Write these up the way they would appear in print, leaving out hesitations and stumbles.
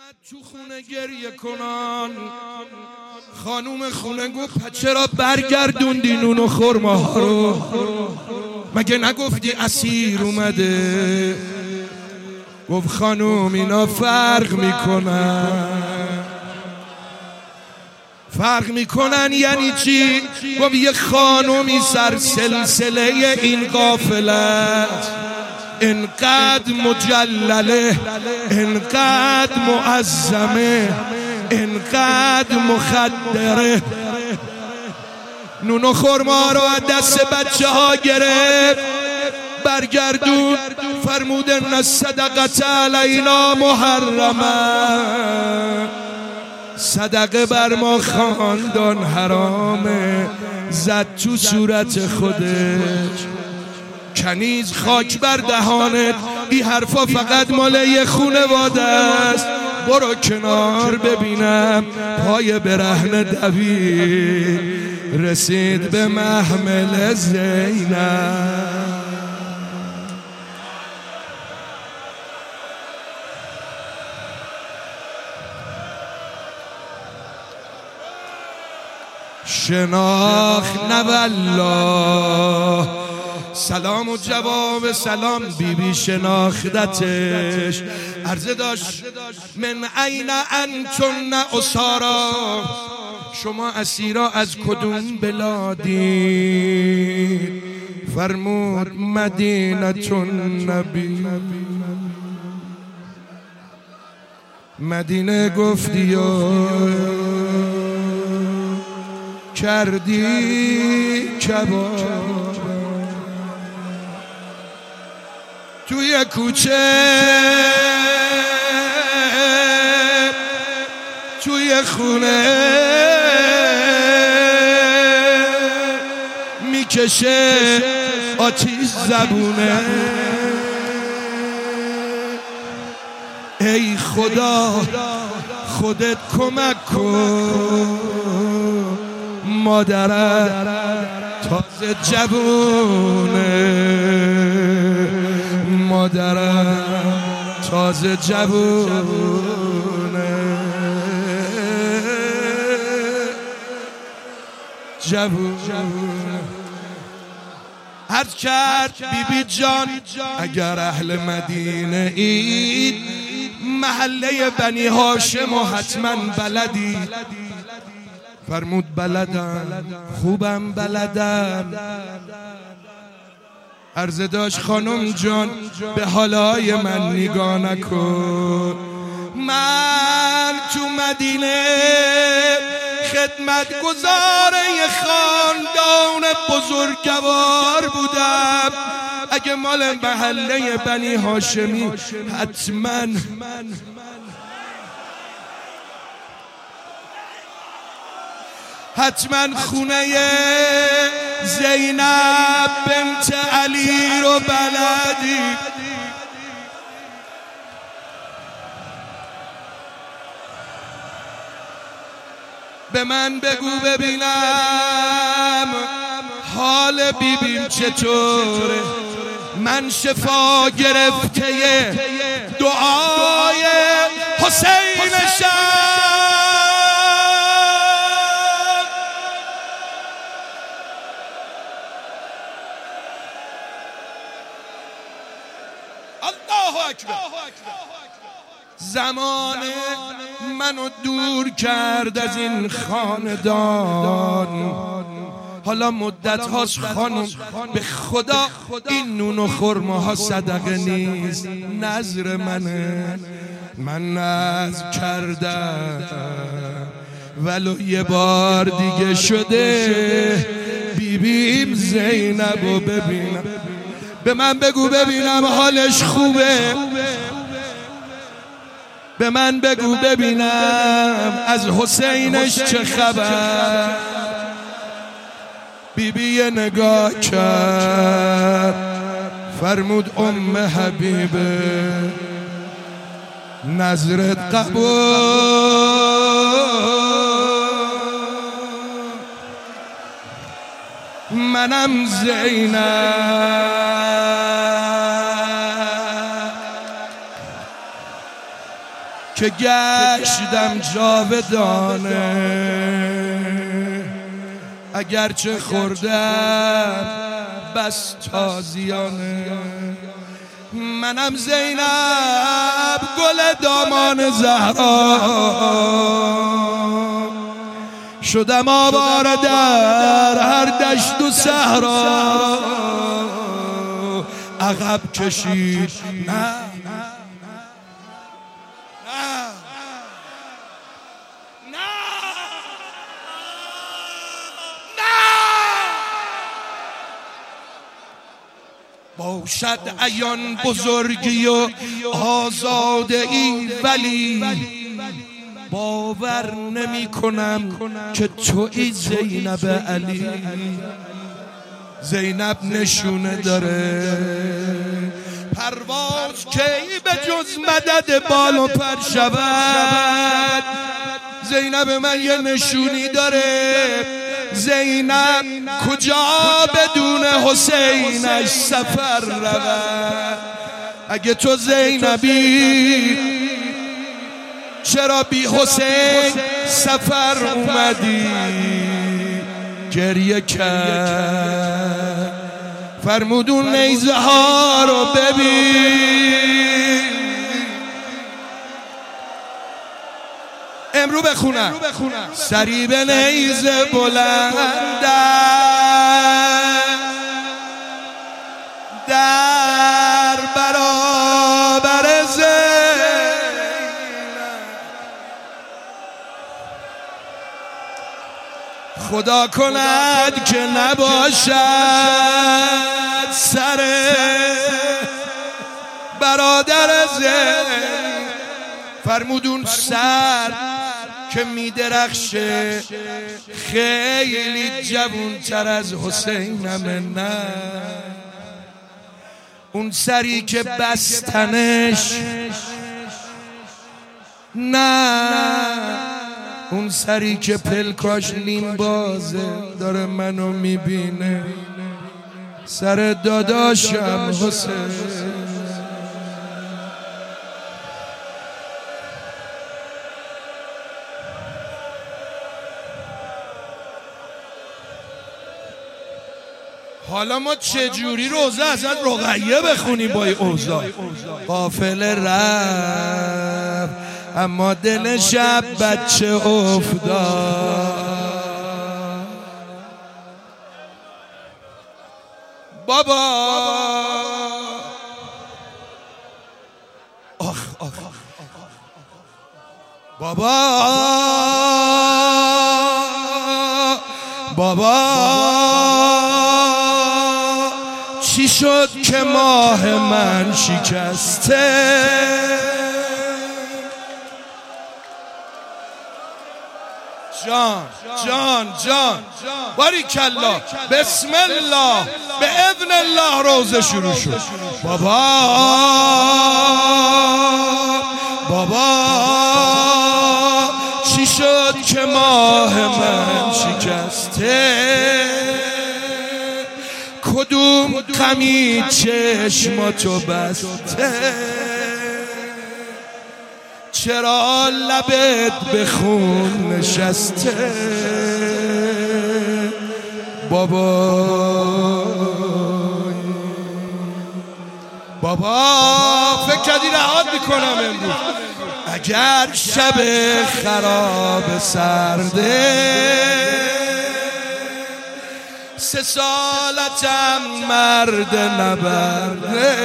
تو خونه گریه کنان. خانوم خونه گفت چرا برگردوندی نون و خرما ها رو؟ مگه نگفتی اسیر اومده؟ گفت خانوم اینا فرق میکنن. یعنی چی؟ گفت یه خانومی سر سلسله این قافله، انقدر مجلله، انقدر معظمه، انقدر مخدره، نون و خرما رو از دست بچه ها گرفت، برگردون، فرمود ان الصدقه علینا محرمه، صدقه بر ما خاندان حرامه. زد تو صورت خودش، کنیز خاک بر دهانت، این حرفا فقط مال یه خونواده است. برو کنار ببینم. پای برهنه دوید، رسید به محمل زینب. شناخت نه والله، سلام و جواب سلام. بیبی شناختتش، عرضه داشت من این انتن اسارا، شما اسیرا از کدوم بلادی؟ فرمود مدینه النبی. مدینه گفتی کردی کباب توی کوچه، توی خونه میکشه آتیش زبونه. ای خدا خودت کمک کن، مادرت تازه جوونه، مادرت تازه جوونه، عرض کرد بیبی جان اگر اهل مدینه اید، محله بنی هاشم و حتما بلدی. فرمود بلدم، خوبم بلدم. عرضه داشت خانم جان به حالای من نگاه نکن، من تو مدینه خدمت گزاره خاندان بزرگوار بودم. اگه مال محله بنی هاشمی حتما خونه زینب بنت علی رو بلدی. به من بگو ببینم حال بیبیم چطوره؟ من شفا گرفته دعای حسین شم. الله اکبر. زمان منو دور کرد از این خاندان، حالا مدت هاست خانم به خدا این نون و خرماها صدقه نیست، نذر منه، من نذر کردم ولو یه بار دیگه شده بیبیم زینبو ببینم. به من بگو ببینم حالش خوبه، به من بگو ببینم از حسینش چه خبر. بیبی نگاه کرد، فرمود ام حبیبه نظرت قبول، منم زینب. که گشتم جاودانه، اگرچه خوردم بس تازیانه. منم زینب گل دامان زهرا، شدم آواره در هر دشت و صحرا. عقب کشید نه باشد عیان بزرگی و آزاده ای، ولی باور نمی کنم که تویی زینب علی. زینب نشونه داره پرواز کی به جز مدد بال و پر شود. زینب من یه نشونی داره، زینب کجا بدون حسینش سفر رود. اگه تو زینبی چرا بی حسین سفر اومدی؟ گریه کرد فرمودون نیزه ها رو ببین. امرو بخونم سری به نیزه بلندن در برابر زینب. خدا کند که نباشد سر برادر زینب. فرمودون سر که میدرخشه خیلی جوان‌تر از حسینم، نه اون سری که بستنش، نه اون سری که پلکاش نیم بازه داره منو میبینه، سر داداشم حسین. حالا ما چجوری روزه اصلا رقیه بخونیم با این اوضاع؟ قافله رفت اما دل شب بچه افتاد. بابا آخ آخ بابا چی شد که ماه من شکسته؟ جان باریکالله، بسم الله، به اذن الله روزه شروع شد. بابا چی شد که ماه من شکسته؟ کدوم غمی چشماتو بسته؟ چرا لبت به خون نشسته؟ بابا فکر کردی رهات میکنم امروز؟ اگر شب خراب سرده 3 سالتم مرد نبرده،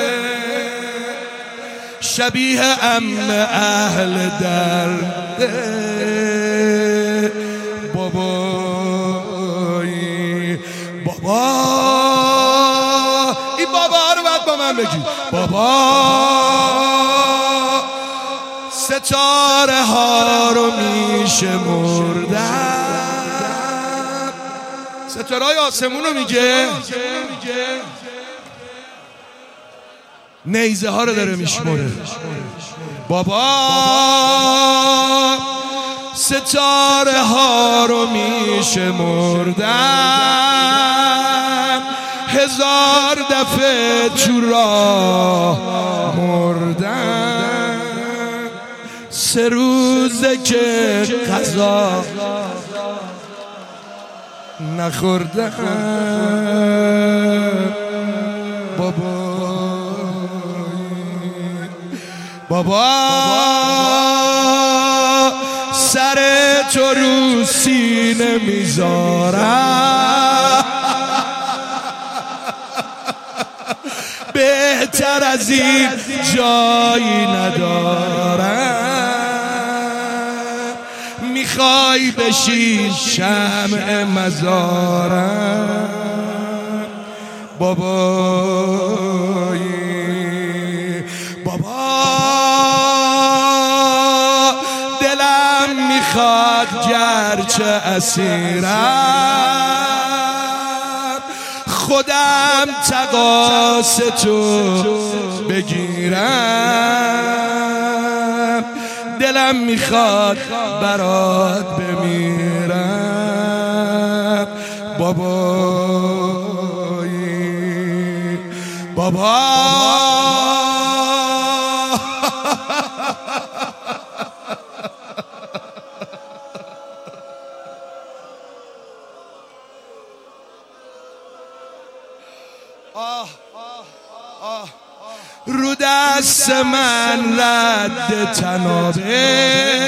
شبیه ام اهل درده. بابا این بابا رو باید با من بگی. بابا ستاره ها رو میشه مردم. ستاره های آسمون رو میگه، نیزه ها رو داره میشموره. بابا ستاره ها رو میشه مردم، 1000 دفعه تو راه مردم. 3 روزه که غذا نخوردم بابا سر تو رو سینه میذارم بهتر از این جایی ندارم میخوای بشی شمع مزارم بابایی دلم میخواد گرچه اسیرم خودم تقاص تو بگیرم دلم میخواد برات بمیرم بابایی رو دست من رد تنابه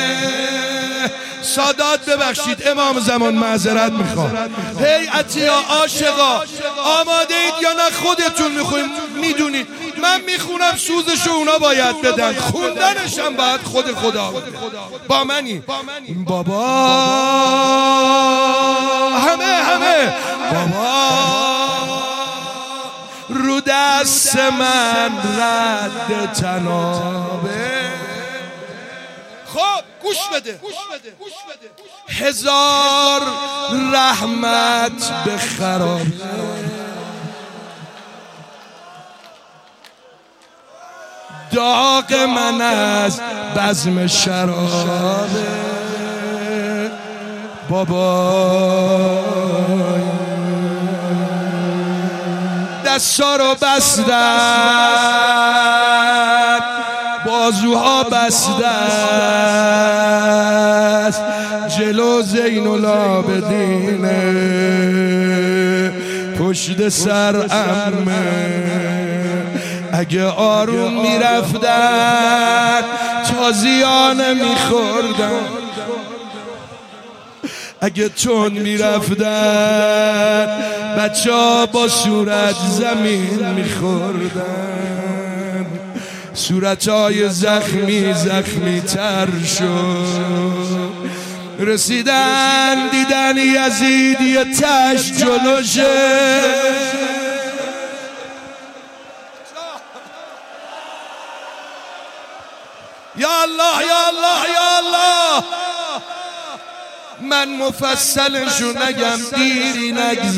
سادات ببخشید امام زمان معذرت میخوام هیئتی یا عاشقا آماده اید یا نه خودتون میدونید من میخونم سوزشو اونا باید بدن خوندنشم باید خود خدا با منی بابا همه بابا رو دست من رد تنابه خب گوش بده 1000 رحمت به خرابه داغ من از بزم شرابه بابا دستا رو بستن بازوها بسته است جلو زین العابدین پشت سر عمه اگه آروم میرفتن تازیانه میخوردن اگه تون میرفتن بچه ها با صورت زمین میخوردن صورتهای زخمی تر شد رسیدن دیدن یزید یه تش جلوشه یا الله یا الله یا الله من مفصلشو نگم دیری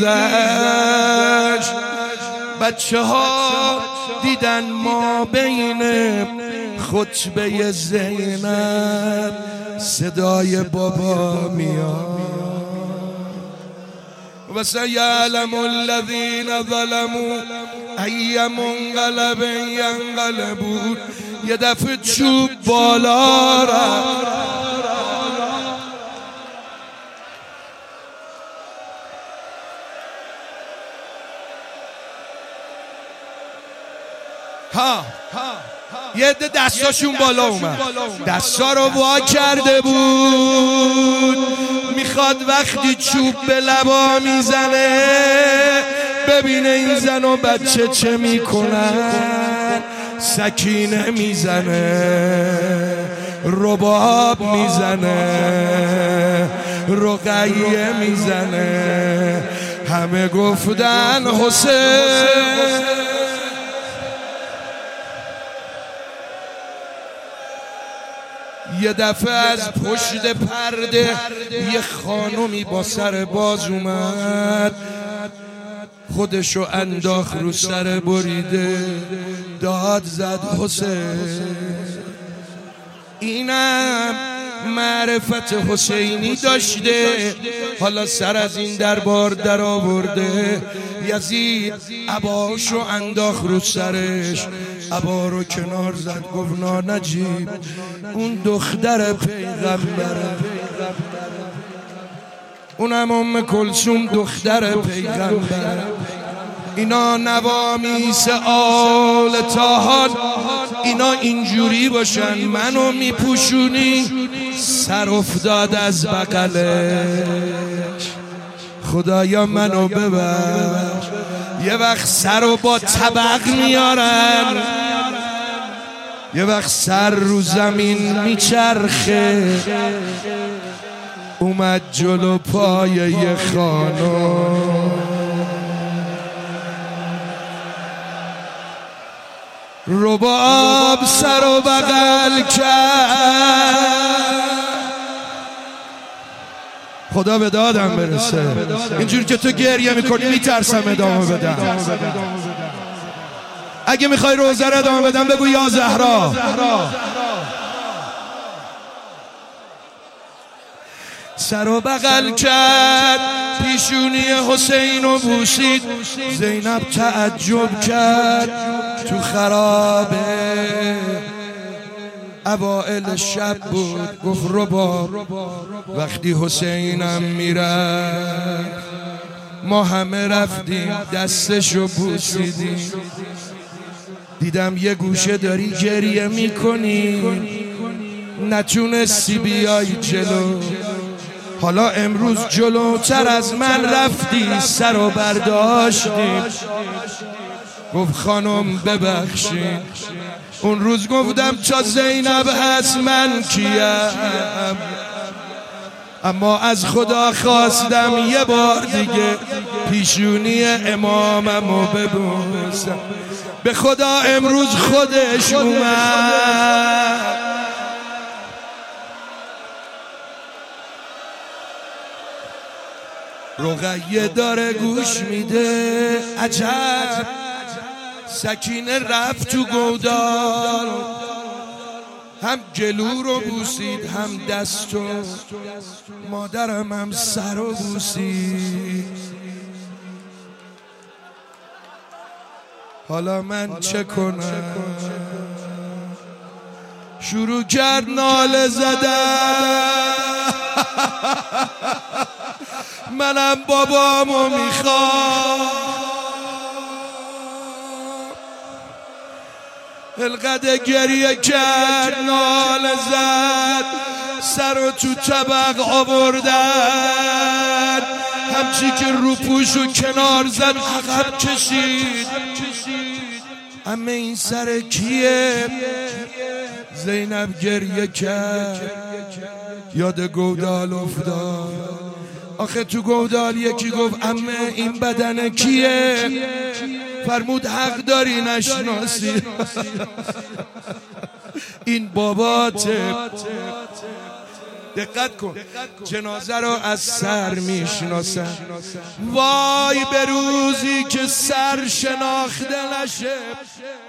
نگذشت بچه ها دیدن ما بین خطبه زینب صدای بابا میاد و سیعلم الذین ظلموا ای منقلب ینقلبون یه دفعه چوب بالا رفت یه ده دستاشون بالا اومد دستا رو وا کرده بود میخواد وقتی چوب به لبا میزنه ببینه این زن و بچه چه میکنن سکینه میزنه رباب میزنه رقیه میزنه همه گفتن حسین یه دفعه از پشت پرده یه خانومی با سر باز اومد خودشو انداخت رو سر بریده داد زد حسین اینم معرفت حسینی داشته حالا سر از این دربار در آورده یزید عباشو انداخت رو سرش، عبا رو کنار زد گفت نجیب اون دختر پیغمبره، اونم ام کلثوم دختر پیغمبره. اینا نوامیس آل تاهان، اینا اینجوری باشن منو میپوشونی سر افتاد از بغلش. خدایا منو ببر. یه وقت سر رو با طبق میارن، یه وقت سر رو زمین میچرخه. اومد جلو پای یه خانم، رباب سر و بغل کرد. خدا به دادم برسه. اینجور که تو گریه میکنی میترسم ادامه بدم. اگه میخوای روزه رو ادامه بدم بگو یا زهرا. سر و بغل کرد، پیشونی حسین و بوسید. زینب تعجب کرد، تو خرابه اوائل شب بود. گفت رباب وقتی حسینم میرفت ما همه رفتیم دستشو بوسیدیم. دیدم یه گوشه داری گریه میکنی، نتونستی بیای جلو. حالا امروز جلوتر از من رفتی، سر و برداشتی. گفت خانم ببخشید، اون روز گفتم تا زینب هست من کیم، اما از خدا خواستم یه بار دیگه پیشونی اماممو ببوسم. به خدا امروز خودش اومد. رقیه داره گوش میده، عجب سکینه رفت تو گودال، هم گلو رو بوسید هم دستو، مادرم هم سر رو بوسید. حالا من چه کنم؟ شروع کرد ناله زدن. منم بابامو میخوام. القدر گریه کرد، ناله زد، سر رو تو طبق آوردن، همچی که رو پوشو کنار زد عقب کشید. اما این سر کیه؟ زینب گریه کرد، یاد گودال افتاد. آخه تو گودال یکی گفت امه این بدن کیه؟ فرمود حق داری نشناسی. این باباته. دقت کن، جنازه رو از سر میشناسن. وای به روزی که سر شناخته نشه.